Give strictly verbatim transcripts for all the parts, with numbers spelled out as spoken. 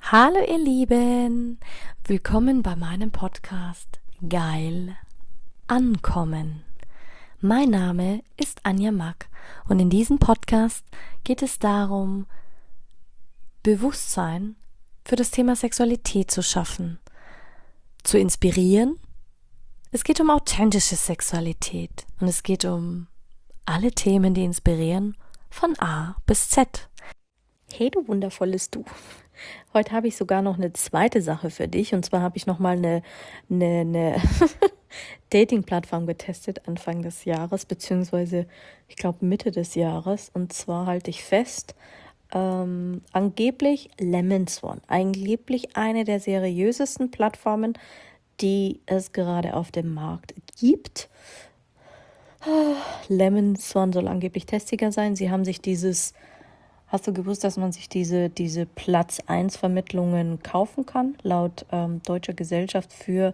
Hallo ihr Lieben, willkommen bei meinem Podcast Geil Ankommen. Mein Name ist Anja Mack und in diesem Podcast geht es darum, Bewusstsein für das Thema Sexualität zu schaffen, zu inspirieren. Es geht um authentische Sexualität und es geht um alle Themen, die inspirieren, von A bis Z. Hey du wundervolles Du. Heute habe ich sogar noch eine zweite Sache für dich. Und zwar habe ich nochmal eine, eine, eine Dating-Plattform getestet Anfang des Jahres, beziehungsweise ich glaube Mitte des Jahres. Und zwar halte ich fest, ähm, angeblich Lemon Swan. Angeblich eine der seriösesten Plattformen, die es gerade auf dem Markt gibt. Lemon Swan soll angeblich testiger sein. Sie haben sich dieses... Hast du gewusst, dass man sich diese, diese Platz eins Vermittlungen kaufen kann, laut ähm, Deutscher Gesellschaft für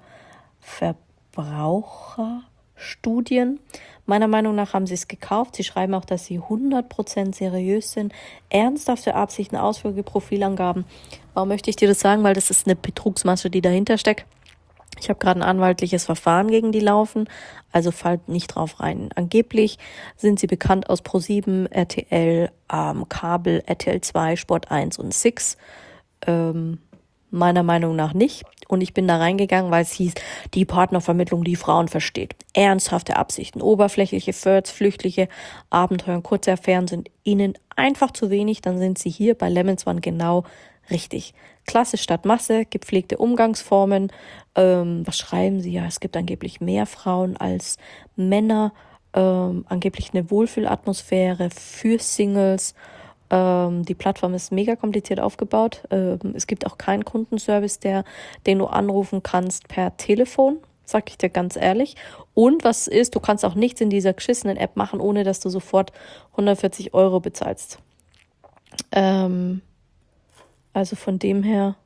Verbraucherstudien? Meiner Meinung nach haben sie es gekauft. Sie schreiben auch, dass sie hundert Prozent seriös sind, ernsthafte Absichten, ausführliche Profilangaben. Warum möchte ich dir das sagen? Weil das ist eine Betrugsmasche, die dahinter steckt. Ich habe gerade ein anwaltliches Verfahren gegen die laufen, also fallt nicht drauf rein. Angeblich sind sie bekannt aus ProSieben, R T L, ähm, Kabel, R T L zwei, Sport eins und Six. Ähm, meiner Meinung nach nicht. Und ich bin da reingegangen, weil es hieß, die Partnervermittlung, die Frauen versteht. Ernsthafte Absichten, oberflächliche Flirts, flüchtliche Abenteuer und kurze Affären sind ihnen einfach zu wenig. Dann sind sie hier bei Lemon Swan genau richtig. Klasse statt Masse, gepflegte Umgangsformen. Ähm, was schreiben sie? Ja, es gibt angeblich mehr Frauen als Männer. Ähm, angeblich eine Wohlfühlatmosphäre für Singles. Ähm, die Plattform ist mega kompliziert aufgebaut. Ähm, es gibt auch keinen Kundenservice, der, den du anrufen kannst per Telefon. Sag ich dir ganz ehrlich. Und was ist, du kannst auch nichts in dieser geschissenen App machen, ohne dass du sofort hundertvierzig Euro bezahlst. Ähm... Also von dem her,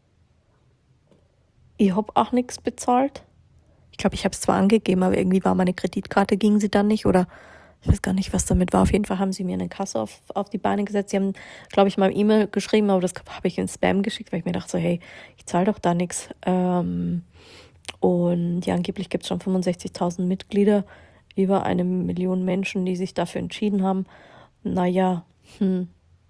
ich habe auch nichts bezahlt. Ich glaube, ich habe es zwar angegeben, aber irgendwie war meine Kreditkarte, ging sie dann nicht oder ich weiß gar nicht, was damit war. Auf jeden Fall haben sie mir eine Kasse auf, auf die Beine gesetzt. Sie haben, glaube ich, mal eine E-Mail geschrieben, aber das habe ich in Spam geschickt, weil ich mir dachte so, hey, ich zahle doch da nichts. Ähm, und ja, angeblich gibt es schon fünfundsechzigtausend Mitglieder, über eine Million Menschen, die sich dafür entschieden haben. Naja, hm.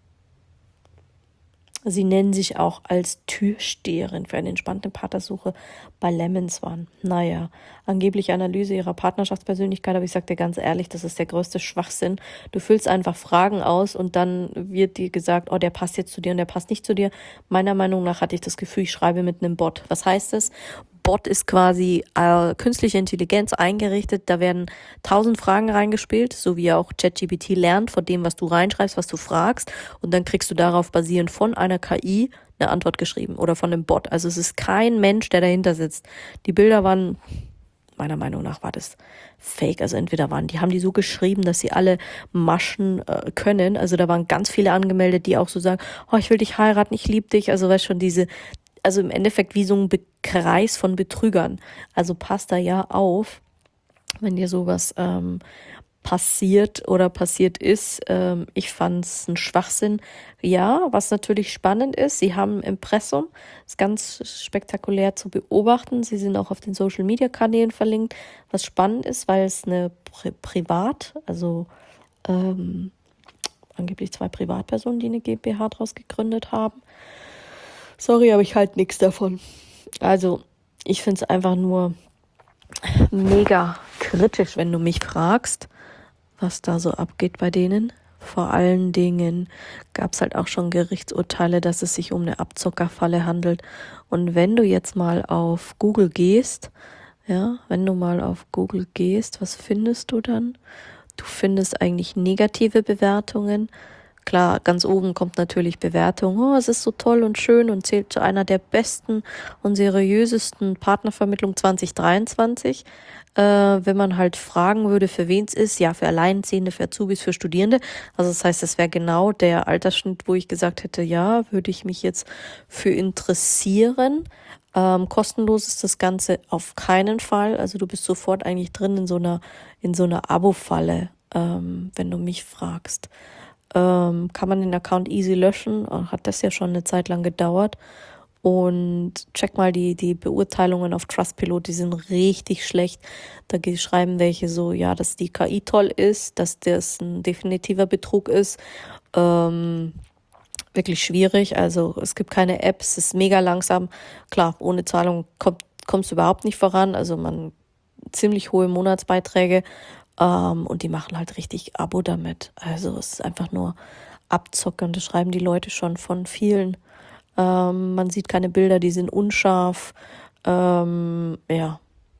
Sie nennen sich auch als Türsteherin für eine entspannte Partnersuche bei Lemon Swan. Naja, angebliche Analyse ihrer Partnerschaftspersönlichkeit, aber ich sage dir ganz ehrlich, das ist der größte Schwachsinn. Du füllst einfach Fragen aus und dann wird dir gesagt, oh, der passt jetzt zu dir und der passt nicht zu dir. Meiner Meinung nach hatte ich das Gefühl, ich schreibe mit einem Bot. Was heißt das? Bot ist quasi äh, künstliche Intelligenz eingerichtet. Da werden tausend Fragen reingespielt, so wie auch ChatGPT lernt von dem, was du reinschreibst, was du fragst. Und dann kriegst du darauf basierend von einer K I eine Antwort geschrieben oder von einem Bot. Also es ist kein Mensch, der dahinter sitzt. Die Bilder waren, meiner Meinung nach war das fake. Also entweder waren, die haben die so geschrieben, dass sie alle Maschen äh, können. Also da waren ganz viele angemeldet, die auch so sagen, oh, ich will dich heiraten, ich liebe dich. Also weißt schon, diese, also im Endeffekt wie so ein Be- Kreis von Betrügern. Also passt da ja auf, wenn dir sowas ähm, passiert oder passiert ist. Ähm, ich fand es ein Schwachsinn. Ja, was natürlich spannend ist, sie haben ein Impressum, ist ganz spektakulär zu beobachten. Sie sind auch auf den Social-Media-Kanälen verlinkt, was spannend ist, weil es eine Pri- Privat, also ähm, angeblich zwei Privatpersonen, die eine GmbH daraus gegründet haben. Sorry, aber ich halte nichts davon. Also, ich finde es einfach nur mega kritisch, wenn du mich fragst, was da so abgeht bei denen. Vor allen Dingen gab es halt auch schon Gerichtsurteile, dass es sich um eine Abzockerfalle handelt. Und wenn du jetzt mal auf Google gehst, ja, wenn du mal auf Google gehst, was findest du dann? Du findest eigentlich negative Bewertungen. Klar, ganz oben kommt natürlich Bewertung. Oh, es ist so toll und schön und zählt zu einer der besten und seriösesten Partnervermittlung zwanzig dreiundzwanzig. Äh, wenn man halt fragen würde, für wen es ist, ja, für Alleinziehende, für Azubis, für Studierende. Also das heißt, das wäre genau der Altersschnitt, wo ich gesagt hätte, ja, würde ich mich jetzt für interessieren. Ähm, kostenlos ist das Ganze auf keinen Fall. Also du bist sofort eigentlich drin in so einer, in so einer Abo-Falle, ähm, wenn du mich fragst. ähm, kann man den Account easy löschen. Hat das ja schon eine Zeit lang gedauert. Und check mal die, die Beurteilungen auf Trustpilot, die sind richtig schlecht. Da schreiben welche so, ja, dass die K I toll ist, dass das ein definitiver Betrug ist. Ähm, wirklich schwierig. Also es gibt keine Apps, es ist mega langsam. Klar, ohne Zahlung kommt, kommst du überhaupt nicht voran. Also man ziemlich hohe Monatsbeiträge ähm, und die machen halt richtig Abo damit. Also es ist einfach nur Abzocken. Das schreiben die Leute schon von vielen. Ähm, man sieht keine Bilder, die sind unscharf. Ähm, ja.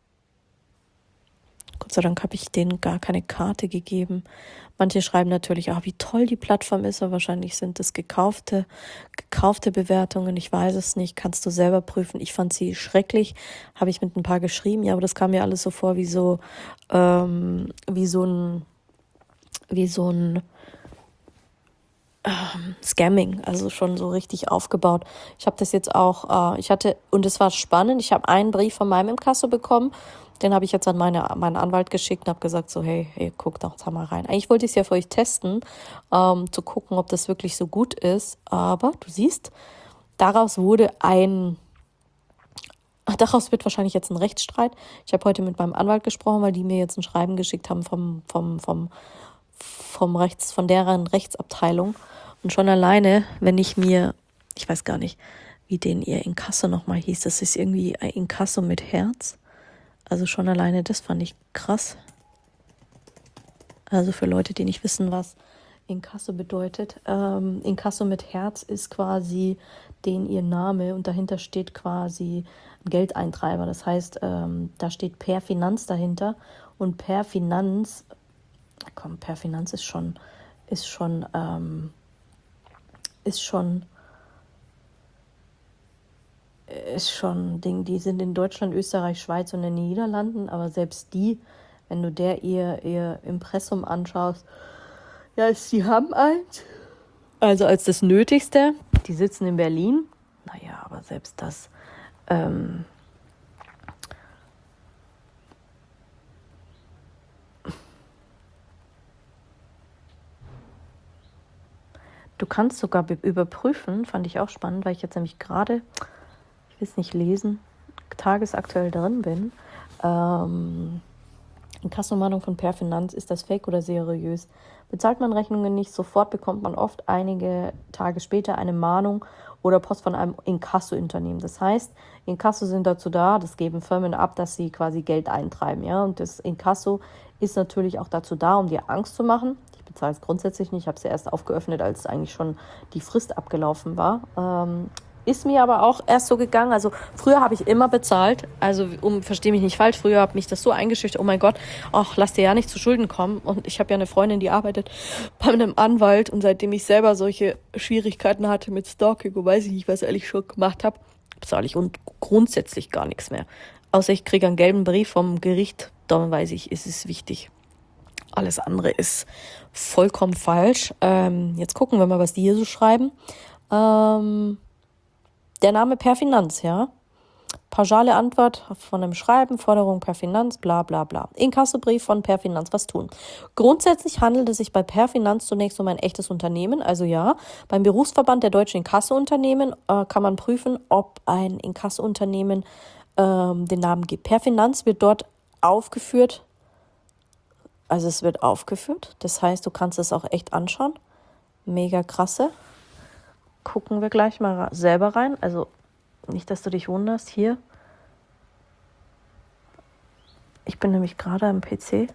Gott sei Dank habe ich denen gar keine Karte gegeben. Manche schreiben natürlich, ah, wie toll die Plattform ist, aber wahrscheinlich sind das gekaufte, gekaufte Bewertungen. Ich weiß es nicht, kannst du selber prüfen. Ich fand sie schrecklich, habe ich mit ein paar geschrieben. Ja, aber das kam mir alles so vor wie so, ähm, wie so ein, wie so ein ähm, Scamming, also schon so richtig aufgebaut. Ich habe das jetzt auch, äh, ich hatte, und es war spannend, ich habe einen Brief von meinem Inkasso bekommen, den habe ich jetzt an meine, meinen Anwalt geschickt und habe gesagt so, hey, hey, guck doch da mal rein. Eigentlich wollte ich es ja für euch testen, ähm, zu gucken, ob das wirklich so gut ist, aber du siehst, daraus wurde ein, daraus wird wahrscheinlich jetzt ein Rechtsstreit. Ich habe heute mit meinem Anwalt gesprochen, weil die mir jetzt ein Schreiben geschickt haben vom, vom, vom, vom Rechts, von deren Rechtsabteilung. Und schon alleine, wenn ich mir, ich weiß gar nicht, wie den ihr Inkasso nochmal hieß, das ist irgendwie ein Inkasso mit Herz. Also schon alleine, das fand ich krass. Also für Leute, die nicht wissen, was Inkasso bedeutet. Ähm, Inkasso mit Herz ist quasi den ihr Name und dahinter steht quasi ein Geldeintreiber. Das heißt, ähm, da steht Per Finanz dahinter und Per Finanz, komm, Per Finanz ist schon, ist schon, ähm, ist schon, ist schon ein Ding. Die sind in Deutschland, Österreich, Schweiz und in den Niederlanden, aber selbst die, wenn du der ihr, ihr Impressum anschaust, ja, sie haben eins. Also als das Nötigste, die sitzen in Berlin. Naja, aber selbst das, ähm, du kannst sogar überprüfen, fand ich auch spannend, weil ich jetzt nämlich gerade, ich will es nicht lesen, tagesaktuell drin bin. Ähm, Inkassomahnung von Per Finanz, ist das fake oder seriös? Bezahlt man Rechnungen nicht sofort, bekommt man oft einige Tage später eine Mahnung oder Post von einem Inkasso-Unternehmen. Das heißt, Inkasso sind dazu da, das geben Firmen ab, dass sie quasi Geld eintreiben. Ja? Und das Inkasso ist natürlich auch dazu da, um dir Angst zu machen. Ich bezahle es grundsätzlich nicht, ich habe es ja erst aufgeöffnet, als eigentlich schon die Frist abgelaufen war. Ähm, Ist mir aber auch erst so gegangen, also früher habe ich immer bezahlt, also um, verstehe mich nicht falsch, früher hat mich das so eingeschüchtert, oh mein Gott, ach, lass dir ja nicht zu Schulden kommen. Und ich habe ja eine Freundin, die arbeitet bei einem Anwalt und seitdem ich selber solche Schwierigkeiten hatte mit Stalking und weiß ich nicht, was ich ehrlich schon gemacht habe, bezahle ich und grundsätzlich gar nichts mehr. Außer ich kriege einen gelben Brief vom Gericht, dann weiß ich, ist es wichtig. Alles andere ist vollkommen falsch. Ähm, jetzt gucken wir mal, was die hier so schreiben. Ähm... Der Name Per Finanz, ja. Pauschale Antwort von einem Schreiben, Forderung Per Finanz, bla bla bla. Inkassobrief von Per Finanz, was tun? Grundsätzlich handelt es sich bei Per Finanz zunächst um ein echtes Unternehmen, also ja. Beim Berufsverband der deutschen Inkassounternehmen äh, kann man prüfen, ob ein Inkassounternehmen ähm, den Namen gibt. Per Finanz wird dort aufgeführt, also es wird aufgeführt, das heißt, du kannst es auch echt anschauen. Mega krasse. Gucken wir gleich mal selber rein. Also nicht, dass du dich wunderst. Hier. Ich bin nämlich gerade am P C.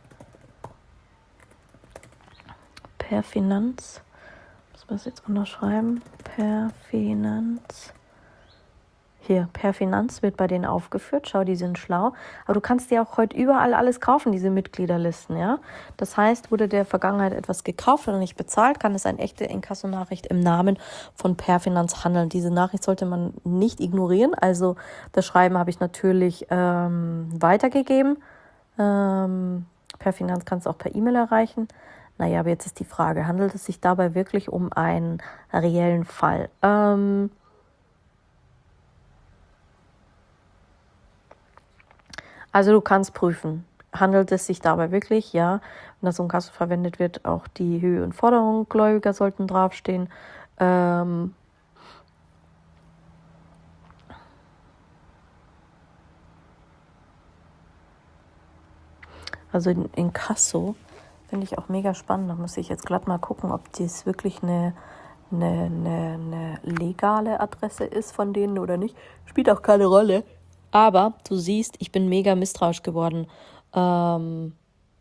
Per Finanz. Muss man das jetzt unterschreiben? Per Finanz. Hier, Per Finanz wird bei denen aufgeführt. Schau, die sind schlau. Aber du kannst dir auch heute überall alles kaufen, diese Mitgliederlisten, ja. Das heißt, wurde der Vergangenheit etwas gekauft oder nicht bezahlt, kann es eine echte Inkassonachricht im Namen von Per Finanz handeln. Diese Nachricht sollte man nicht ignorieren. Also das Schreiben habe ich natürlich ähm, weitergegeben. Ähm, Per Finanz kannst du auch per E-Mail erreichen. Naja, aber jetzt ist die Frage, handelt es sich dabei wirklich um einen reellen Fall? Ähm... Also du kannst prüfen, handelt es sich dabei wirklich, ja, wenn das Inkasso verwendet wird, auch die Höhe und Forderung Gläubiger sollten draufstehen. Ähm, also in Inkasso finde ich auch mega spannend. Da muss ich jetzt glatt mal gucken, ob das wirklich eine, eine, eine, eine legale Adresse ist von denen oder nicht. Spielt auch keine Rolle. Aber du siehst, ich bin mega misstrauisch geworden. Ähm,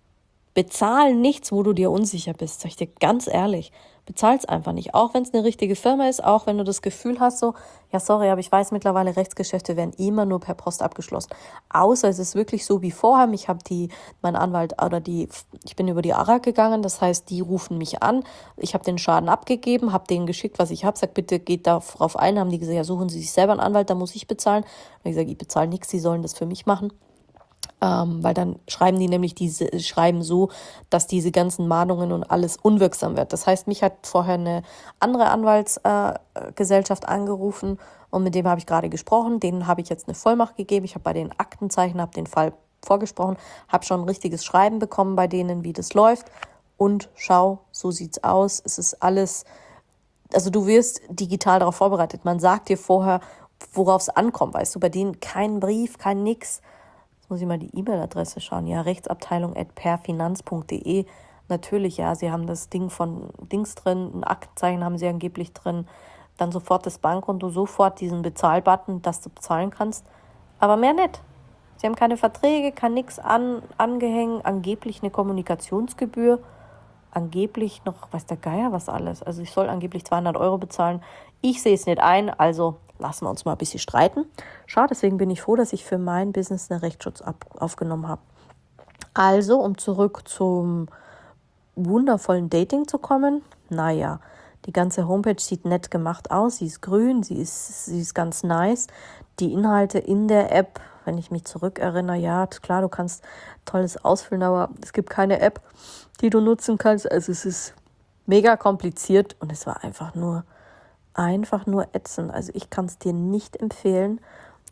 bezahl nichts, wo du dir unsicher bist, sag ich dir ganz ehrlich. Bezahl's einfach nicht. Auch wenn es eine richtige Firma ist, auch wenn du das Gefühl hast, so, ja sorry, aber ich weiß mittlerweile, Rechtsgeschäfte werden immer nur per Post abgeschlossen. Außer es ist wirklich so wie vorher. Mich hat die, mein Anwalt oder die, ich bin über die A R A gegangen, das heißt, die rufen mich an. Ich habe den Schaden abgegeben, habe denen geschickt, was ich habe, sag bitte geht darauf ein. Haben die gesagt, ja suchen Sie sich selber einen Anwalt, da muss ich bezahlen. Dann habe ich gesagt, ich bezahle nichts, Sie sollen das für mich machen. Ähm, weil dann schreiben die nämlich diese, schreiben so, dass diese ganzen Mahnungen und alles unwirksam wird. Das heißt, mich hat vorher eine andere Anwaltsgesellschaft äh, angerufen und mit dem habe ich gerade gesprochen. Denen habe ich jetzt eine Vollmacht gegeben. Ich habe bei den Aktenzeichen, habe den Fall vorgesprochen, habe schon ein richtiges Schreiben bekommen bei denen, wie das läuft. Und schau, so sieht's aus. Es ist alles, also du wirst digital darauf vorbereitet. Man sagt dir vorher, worauf es ankommt, weißt du, bei denen kein Brief, kein nix. Muss ich mal die E-Mail-Adresse schauen. Ja, rechtsabteilung at perfinanz punkt de. Natürlich, ja, sie haben das Ding von Dings drin, ein Aktenzeichen haben sie angeblich drin, dann sofort das Bankkonto, sofort diesen Bezahlbutton, dass du bezahlen kannst. Aber mehr nicht. Sie haben keine Verträge, kann nichts an, angehängt, angeblich eine Kommunikationsgebühr, angeblich noch, weiß der Geier was alles. Also ich soll angeblich zweihundert Euro bezahlen. Ich sehe es nicht ein, also lassen wir uns mal ein bisschen streiten. Schau, deswegen bin ich froh, dass ich für mein Business einen Rechtsschutz ab, aufgenommen habe. Also, um zurück zum wundervollen Dating zu kommen, naja, die ganze Homepage sieht nett gemacht aus, sie ist grün, sie ist, sie ist ganz nice. Die Inhalte in der App, wenn ich mich zurückerinnere, ja, klar, du kannst Tolles ausfüllen, aber es gibt keine App, die du nutzen kannst. Also es ist mega kompliziert und es war einfach nur Einfach nur ätzend. Also ich kann es dir nicht empfehlen.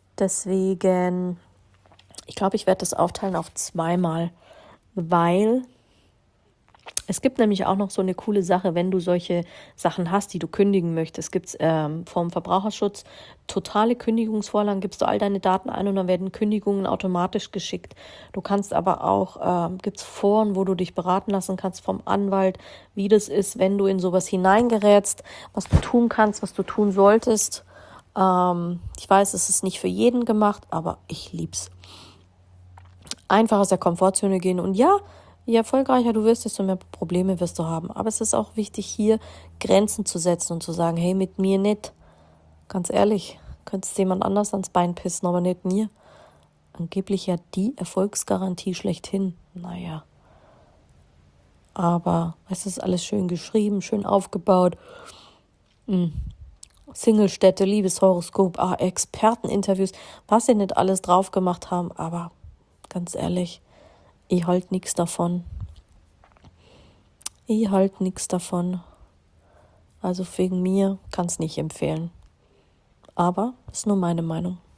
Deswegen, ich glaube, ich werde das aufteilen auf zweimal, weil es gibt nämlich auch noch so eine coole Sache, wenn du solche Sachen hast, die du kündigen möchtest, gibt es ähm, vom Verbraucherschutz totale Kündigungsvorlagen, gibst du all deine Daten ein und dann werden Kündigungen automatisch geschickt. Du kannst aber auch, ähm, gibt es Foren, wo du dich beraten lassen kannst vom Anwalt, wie das ist, wenn du in sowas hineingerätst, was du tun kannst, was du tun solltest. Ähm, ich weiß, es ist nicht für jeden gemacht, aber ich lieb's. Einfach aus der Komfortzone gehen und ja, je erfolgreicher du wirst, desto mehr Probleme wirst du haben. Aber es ist auch wichtig, hier Grenzen zu setzen und zu sagen, hey, mit mir nicht. Ganz ehrlich, könntest jemand anders ans Bein pissen, aber nicht mir. Angeblich ja die Erfolgsgarantie schlechthin. Naja. Aber es ist alles schön geschrieben, schön aufgebaut. Hm. Singlestädte, Liebeshoroskop, ah, Experteninterviews, was sie nicht alles drauf gemacht haben. Aber ganz ehrlich, ich halt nichts davon. Ich halt nichts davon. Also wegen mir kann es nicht empfehlen. Aber ist nur meine Meinung.